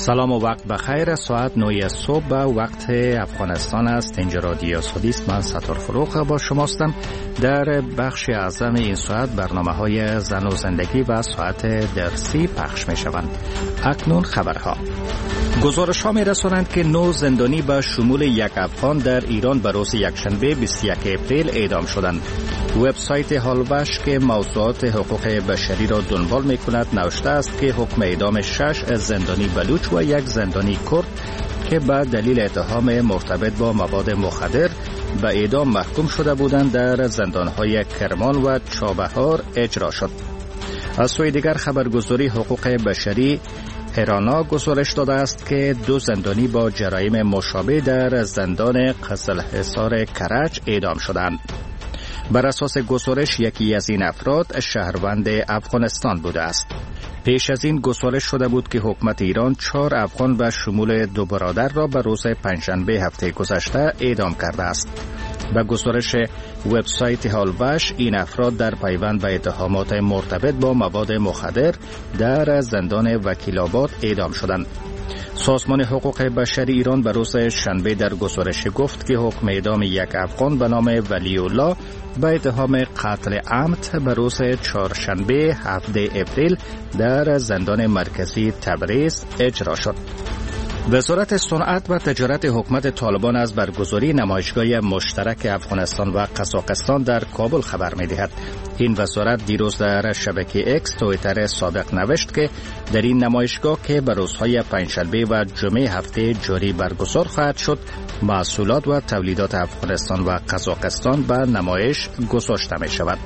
سلام و وقت بخیر. ساعت 9 صبح به وقت افغانستان است. اینجا رادیو سودیست. من ستار فروغ با شماستم. در بخش اعظم این ساعت برنامه‌های زن و زندگی و ساعت درسی پخش می‌شوند. اکنون خبرها. گزارش‌ها می‌رسانند که 9 زندانی به شمول یک افغان در ایران به روز یکشنبه 21 اپریل اعدام شدند. وبسایت هالوش که موضوعات حقوق بشری را دنبال می‌کند نوشته است که حکم اعدام 6 زندانی بلوچ و یک زندانی کرد که به دلیل اتهام مرتبط با مواد مخدر به اعدام محکوم شده بودند در زندان‌های کرمان و چابهار اجرا شد. از سوی دیگر خبرگزاری حقوق بشری هرانا گزارش داده است که 2 زندانی با جرایم مشابه در زندان قزلحصار کرج اعدام شدند. بر اساس گزارش یکی از این افراد شهروند افغانستان بوده است. پیش از این گزارش شده بود که حکومت ایران 4 افغان و شمول 2 برادر را به روز پنجشنبه هفته گذشته اعدام کرده است. به گزارش وبسایت هالوش این افراد در پیوند به اتهامات مرتبط با مواد مخدر در زندان وکیل‌آباد اعدام شدند. سازمان حقوق بشر ایران به روز شنبه در گزارش گفت که حکم اعدام یک افغان به نام ولی الله به اتهام قتل عمد به روز چهارشنبه 7 اپریل در زندان مرکزی تبریز اجرا شد. وزارت صنعت و تجارت حکومت طالبان از برگزاری نمایشگاه مشترک افغانستان و قزاقستان در کابل خبر می‌دهد. این وزارت دیروز در شبکه اکس توییتر سابق نوشت که در این نمایشگاه که به روزهای پنجشنبه و جمعه هفته جاری برگزار خواهد شد، محصولات و تولیدات افغانستان و قزاقستان به نمایش گذاشته می‌شود.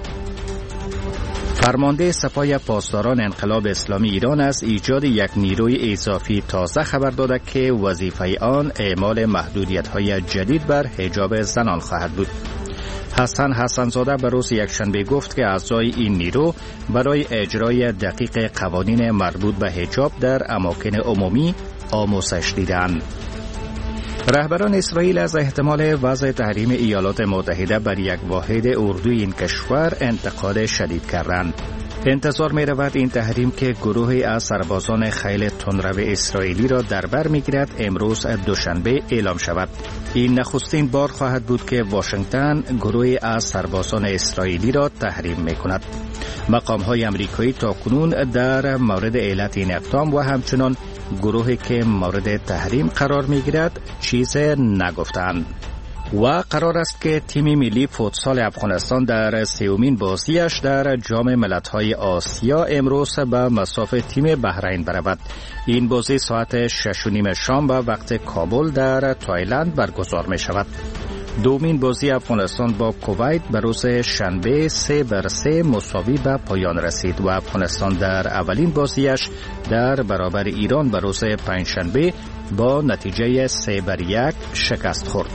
فرمانده سپاه پاسداران انقلاب اسلامی ایران از ایجاد یک نیروی اضافی تازه خبر داده که وظیفه آن اعمال محدودیت‌های جدید بر حجاب زنان خواهد بود. حسن حسن‌زاده به روز یکشنبه گفت که اعضای این نیرو برای اجرای دقیق قوانین مربوط به حجاب در اماکن عمومی آموزش دیدند. رهبران اسرائیل از احتمال وضع تحریم ایالات متحده بر یک واحد اردوی این کشور انتقاد شدید کردند. انتظار می رود این تحریم که گروهی از سربازان خیل تندرو اسرائیلی را در بر می گیرد امروز دوشنبه اعلام شود. این نخستین بار خواهد بود که واشنگتن گروهی از سربازان اسرائیلی را تحریم می کند. مقام های امریکایی تا کنون در مورد علت این اقدام و همچنان گروهی که مورد تحریم قرار می گیرد چیز نگفتند. و قرار است که تیم ملی فوتسال افغانستان در 3مین بازیش در جام ملت‌های آسیا امروز به مصاف تیم بحرین برود. این بازی ساعت 6:30 شام به وقت کابل در تایلند برگزار می شود. دومین بازی افغانستان با کویت به روز شنبه 3-3 مساوی به پایان رسید و افغانستان در اولین بازیش در برابر ایران به روز پنجشنبه با نتیجه 3-1 شکست خورد.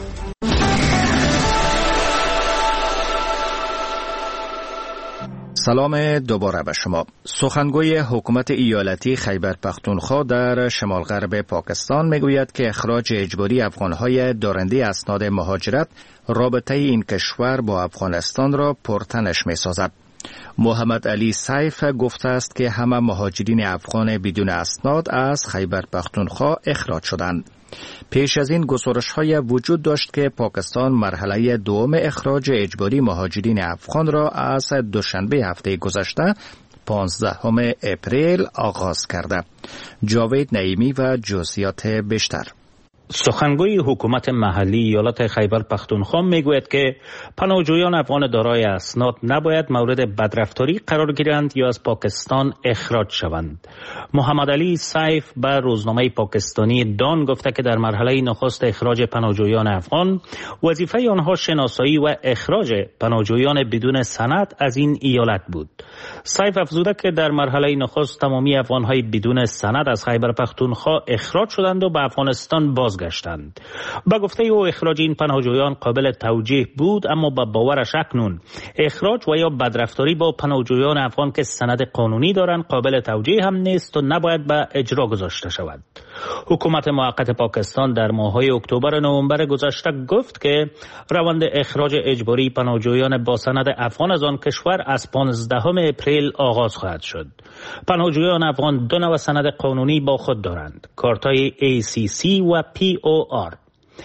سلام دوباره به شما. سخنگوی حکومت ایالتی خیبر پختونخوا در شمال غرب پاکستان میگوید که اخراج اجباری افغانهای دارنده اسناد مهاجرت رابطه این کشور با افغانستان را پرتنش میسازد. محمد علی سیف گفته است که همه مهاجرین افغان بدون اسناد از خیبر پختونخوا اخراج شدند. پیش از این گزارش‌های وجود داشت که پاکستان مرحله دوم اخراج اجباری مهاجرین افغان را از دوشنبه هفته گذشته 15 اپریل آغاز کرده. جاوید نعیمی و جزئیات بیشتر. سخنگوی حکومت محلی ایالت خیبر پختونخوا میگوید که پناهجویان افغان دارای اسناد نباید مورد بدرفتاری قرار گیرند یا از پاکستان اخراج شوند. محمد علی سیف به روزنامه پاکستانی دان گفته که در مرحله نخست اخراج پناهجویان افغان وظیفه آنها شناسایی و اخراج پناهجویان بدون سند از این ایالت بود. سیف افزوده که در مرحله نخست تمامی افغانهای بدون سند از خیبر پختونخوا اخراج شدند و به افغانستان باز بازگشتند. با گفته او اخراج این پناهجویان قابل توجیه بود، اما با باورش اکنون اخراج و یا بدرفتاری با پناهجویان افغان که سند قانونی دارند قابل توجیه هم نیست و نباید به اجرا گذاشته شود. حکومت موقت پاکستان در ماه‌های اکتبر و نوامبر گذشته گفت که روند اخراج اجباری پناهجویان با سند افغان از آن کشور از 15 اپریل آغاز خواهد شد. پناهجویان افغان دو نوع سند قانونی با خود دارند: کارت‌های ACC و POR.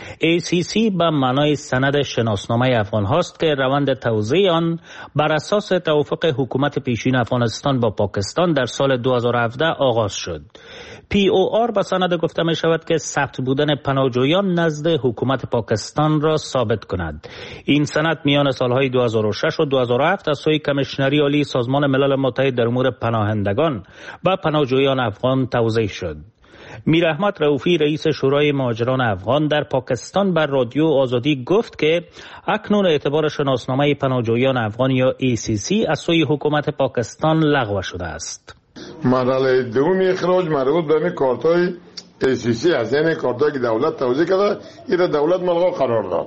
ACC به معنای سند شناسنامه افغان هاست که روند توزیع آن بر اساس توافق حکومت پیشین افغانستان با پاکستان در سال 2017 آغاز شد. POR به سند گفته می شود که ثبت بودن پناهجویان نزد حکومت پاکستان را ثابت کند. این سند میان سالهای 2006 و 2007 از سوی کمیشنری عالی سازمان ملل متحد در امور پناهندگان و پناهجویان افغان توزیع شد. میر احمد رؤوفی رئیس شورای مهاجران افغان در پاکستان بر رادیو آزادی گفت که اکنون اعتبار شناسنامه پناهجویان افغان یا ACC از سوی حکومت پاکستان لغو شده است. مرحله دوم اخراج مربوط به کارت‌های ACC است، یعنی کارت‌هایی که دولت توزیع کرده این دولت ملغا قرار داد.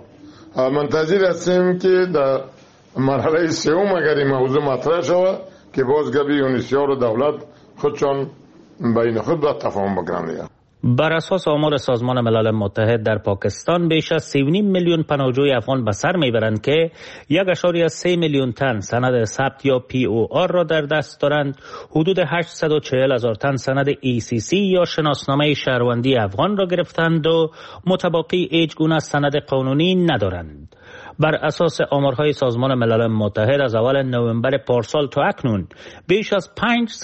منتظر هستیم که در مرحله سوم اگر این موضوع مطرح شود که بازگبی یونیسیار و دولت خودشان بین خود باید تفاهم بکنند. بر اساس آمار سازمان ملل متحد در پاکستان بیش از 3.5 میلیون پناهجوی افغان به سر میبرند که 1.3 میلیون تن سند ثبت یا POR را در دست دارند. حدود 840,000 تن سند ACC یا شناسنامه شهروندی افغان را گرفتند و متباقی هیچ گونه سند قانونی ندارند. بر اساس آمارهای سازمان ملل متحد از اول نوامبر پارسال تا اکنون بیش از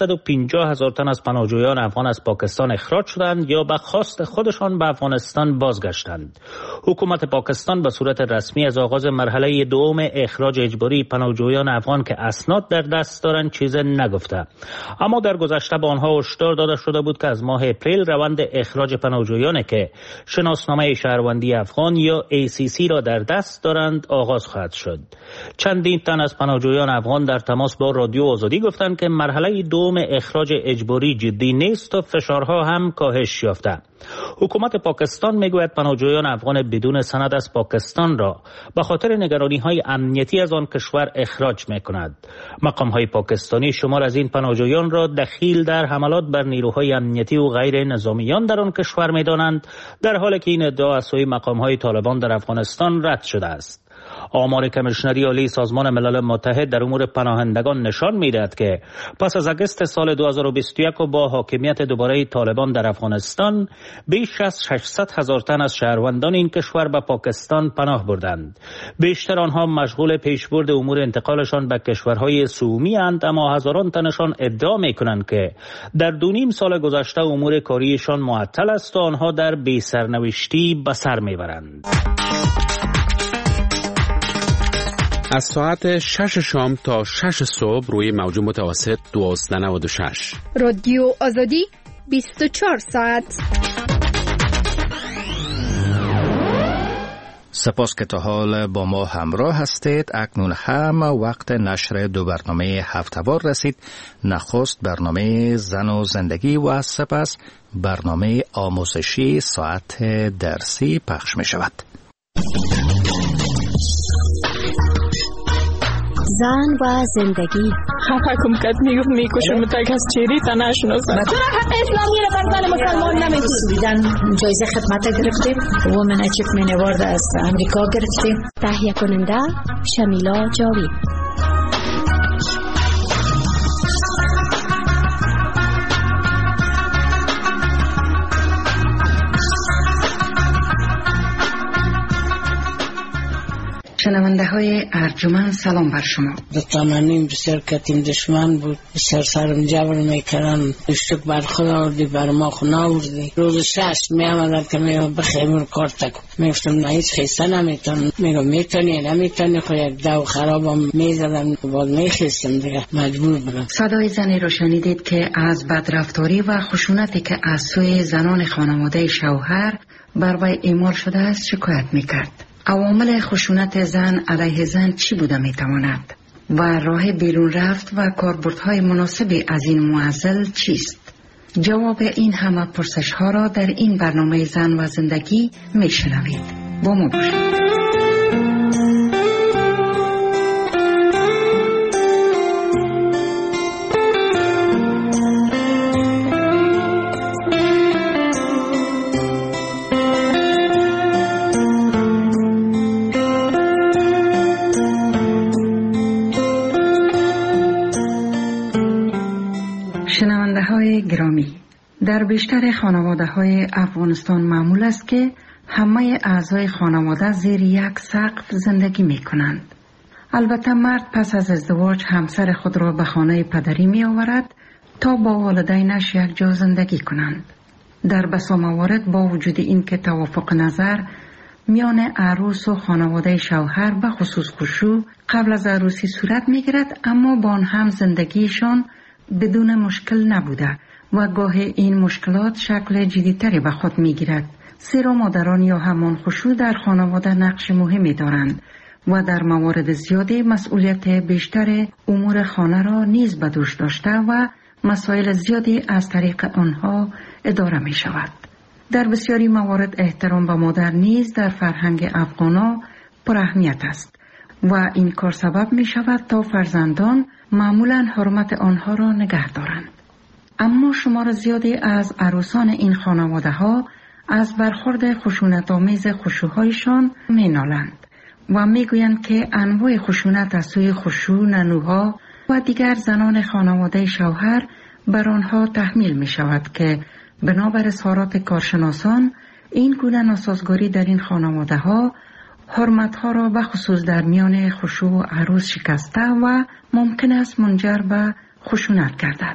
550,000 تن از پناهجویان افغان از پاکستان اخراج شدند یا به خواست خودشان به افغانستان بازگشتند. حکومت پاکستان به صورت رسمی از آغاز مرحله دوم اخراج اجباری پناهجویان افغان که اسناد در دست دارند چیزی نگفته، اما در گذشته به آنها هشدار داده شده بود که از ماه اپریل روند اخراج پناهجویانی که شناسنامه شهروندی افغان یا ACC را در دست دارند آغاز خواهد شد. چندین تن از پناهجویان افغان در تماس با رادیو آزادی گفتند که مرحله دوم اخراج اجباری جدی نیست و فشارها هم کاهش یافته. حکومت پاکستان میگوید پناهجویان افغان بدون سند از پاکستان را به خاطر نگرانی‌های امنیتی از آن کشور اخراج می‌کند. مقام‌های پاکستانی شمار از این پناهجویان را دخیل در حملات بر نیروهای امنیتی و غیر نظامیان در آن کشور می‌دانند، در حالی که این ادعا از سوی مقام‌های طالبان در افغانستان رد شده است. آمار کمیشنری عالی سازمان ملل متحد در امور پناهندگان نشان می‌دهد که پس از آگوست سال 2021 و با حاکمیت دوباره طالبان در افغانستان بیش از 600,000 تن از شهروندان این کشور به پاکستان پناه بردند. بیشتر آنها مشغول پیشبرد امور انتقالشان به کشورهای سومی اند، اما هزاران تنشان ادعا می‌کنند که در 2.5 سال گذشته امور کاریشان معطل است و آنها در بی‌سرنوشتی به سر می‌برند. از ساعت 6 شام تا 6 صبح روی موج متوسط 1296 رادیو آزادی 24 ساعت. سپاس که تا حال با ما همراه هستید. اکنون هم وقت نشر دو برنامه هفته‌وار رسید. نخست برنامه زن و زندگی و سپس برنامه آموزشی ساعت درسی پخش می شود. زن و زندگی. حکم کرد میکشم متک از چیری تا نشناسم. تو حق اسلامی رو بر زن مسلمان نمیدونی. جایزه خدمت گرفتیم. وومن اچیومنت اوارد از امریکا گرفتیم. تهیه کننده شمیلا جاوید. شنونده های ارجمند سلام بر شما. تمنیم بسیار کتیم دشمن بود، بسیار سرم جبر میکردن، اشتک بر خود آوردی بر ما خود ناوردی. روز 6 می آمدن که میگم بخیمون کار تکو، میگفتم نه هیچ خیسته نمیتون، میگم میتونی نمیتونی، خود یک دو خرابم میزدم باید میخیستم دیگه مجبور بودم. صدای زنی رو شنیدید که از بدرفتاری و خشونتی که از سوی زنان خانواده شوهر بر وی اعمال شده است شکایت میکرد. عوامل خشونت زن علیه زن چی بوده میتواند و راه بیرون رفت و کاربردهای مناسبی از این معضل چیست؟ جواب این همه پرسش ها را در این برنامه زن و زندگی می شنوید. با ما باشید. شنونده های گرامی، در بیشتر خانواده های افغانستان معمول است که همه اعضای خانواده زیر یک سقف زندگی می کنند. البته مرد پس از ازدواج همسر خود را به خانه پدری می آورد تا با والدینش یک جا زندگی کنند. در بسا موارد با وجود این که توافق نظر میان عروس و خانواده شوهر به خصوص خشوع قبل از عروسی صورت می گیرد، اما با آن هم زندگیشان بدون مشکل نبوده و گاهی این مشکلات شکل جدی‌تری به خود می گیرد. زیرا مادران یا همان خشوع در خانواده نقش مهمی دارند و در موارد زیادی مسئولیت بیشتر امور خانه را نیز به دوش داشته و مسائل زیادی از طریق آنها اداره می شود. در بسیاری موارد احترام به مادر نیز در فرهنگ افغانا پر اهمیت است و این کار سبب می شود تا فرزندان معمولاً حرمت آنها را نگه دارند. اما شمار زیادی از عروسان این خانواده ها از برخورد خشونت‌آمیز خشوع‌هایشان می نالند و می گویند که انواع خشونت از سوی خشوع، ننوها و دیگر زنان خانواده شوهر بر آنها تحمیل می شود که بنابر اظهارات کارشناسان این گونه ناسازگاری در این خانواده ها حرمت‌ها را به خصوص در میان خشوع و عروس شکسته و ممکن است منجر به خشونت گردد.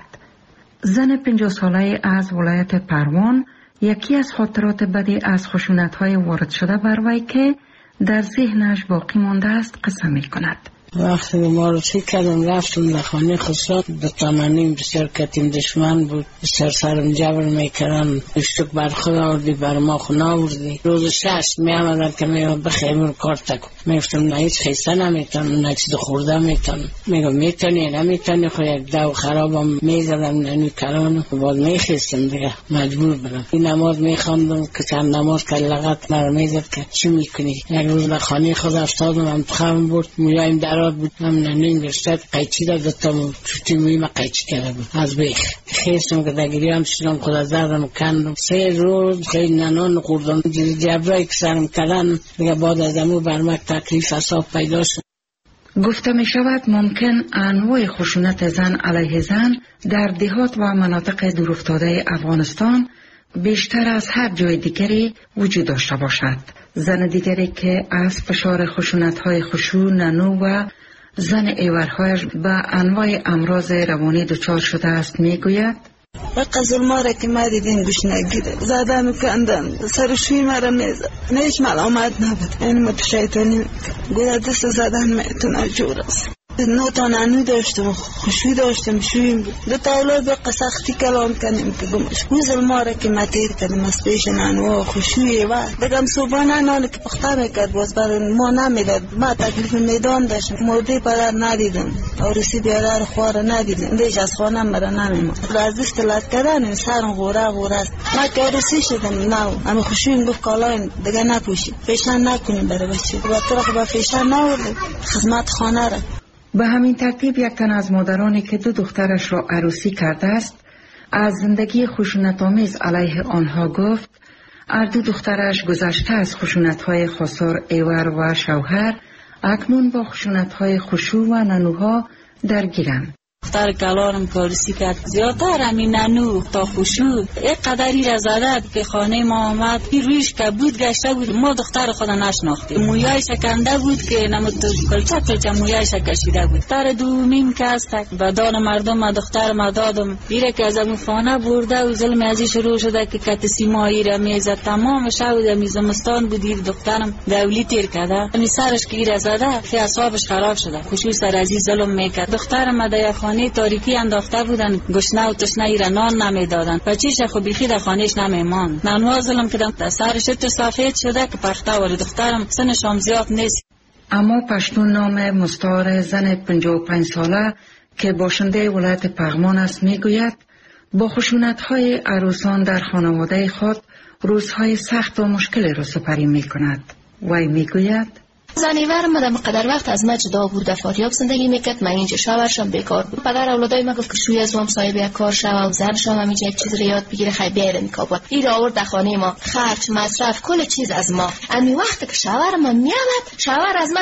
زن 50 ساله از ولایت پروان یکی از خاطرات بدی از خشونت‌های وارد شده بر وی که در ذهنش باقی مانده است قصه می‌کند. وقتی معرفی کردم رفتم در خانه خسرو، دو تانانیم بسیار کتیم دشمن بود، بسیار سرم جبر میکردن، اشتک بر خود آوردی بر ما خود آوردی. روز 6 می آمدن که میگم بخیمون کار تکو، میگفتم نه هیچ خیسته نمیتونم، نه چیز خورده میتونم. میگم میتونی نمیتونی، خود یک دو خرابم میزدم ننوی کرانو بعد میخیستم دیگه مجبور برم. این نماز میخواندم که چند نماز که لغت مرا میزد که چی میکنی. یک روز به خانه خود افتادم، هم پخم بود، مولایم در بود، هم ننویم برشتد قیچی دا دتام چوتی مویم قیچی کرده بود از بیخ خیستم که دگیری هم شدم خدا زردم کندم. 3 روز خیلی ننان خوردم، جبرایی که سرم کردن دیگه بعد از امو برمک تکلیف اصاب پیدا شد. گفته می شود ممکن انواع خشونت زن علیه زن در دهات و مناطق دورافتاده افغانستان بیشتر از هر جای دیگری وجود داشته باشد. زن دیگری که از فشار خشونت‌های خشوع، ننو و زن ایورهایش به انواع امراض روانی دچار شده است میگوید: وقت ظلما را که ما دیدیم گوش نگیره، زده میکندن، سرشوی مرا میزد، نیش ملامت نبود. این متشیطانی گوده دست زدن میتونه جور است. 9 تا ننو داشتم، خشوع داشتم، شویم بود. 2 تا اولاد به سختی کلام کنیم که گمش. اون ظلما را که ما تیر کردیم از پیش ننو خشوعی و بگم صبحانه نان که پخته میکرد باز برای ما نمیداد. ما تکلیف میدان داشتم، مرده پدر ندیدم، عروسی بیادر خواره ندیدم، دیش از خانه مرا نمیمون. از دست لط کردن سرم غوره غوره است. ما که عروسی شدم نو اما خشوعیم گفت کالاین دیگه نپوشید، فیشن نکنیم برای بچه و طرف با فیشن نوردیم خدمت خانه را. به همین ترتیب یک تن از مادرانی که 2 دخترش را عروسی کرده است از زندگی خشونت‌آمیز علیه آنها گفت: هر 2 دخترش گذشته از خشونت‌های خسار ایور و شوهر اکنون با خشونت‌های خشوع و ننوها درگیرند. دختر کلارم کارسی کرد زیادتر همین ننو تا خشوع یک قدری را زده که خانه ما آمد رویش کبود گشته بود. ما دختر خدا نشناختیم، مویای شکنده بود که نمود کلچه مویایش کشیده بود. دختر دومیم که است و دان مردم ما دختر ما دادم بیره که از امو خانه برده و ظلم ازی شروع شده که کت سیمایی را میزد. تمام شود میزمستان بودیر دخترم دولی تیر کرده امی سرش که ایره زده که اصابش خراب شده. خشوع سر ازی ظلم میکرد. دخترم در خانه تاریکی انداخته بودن، گشنه و تشنه ایره نان نمیدادن، بچیش خو بیخی در خانهش نمیمان. ننوا ظلم کردن، سرش تو سفید شده که پخته ولی دخترم سنش هم زیاد نیست. اما پشتون نام مستعار زن 55 ساله که باشنده ولایت پغمان است میگوید: با خشونت‌های عروسان در خانواده خود روزهای سخت و مشکل را سپری می‌کند. وی می‌گوید زنیور مدام قدر وقت از ما جدا بود، در فاریاب زندگی میکرد. من اینجا شوهرشم بیکار بود. پدر اولادای ما گفت که شوی از وام صاحب یک کار شو و زنشم همینجا یک چیز رو یاد بگیره، خیلی بیاد میکابل این آورد در خانه ما، خرج مصرف کل چیز از ما. امی وقت که شوهر ما میامد، شوهر از ما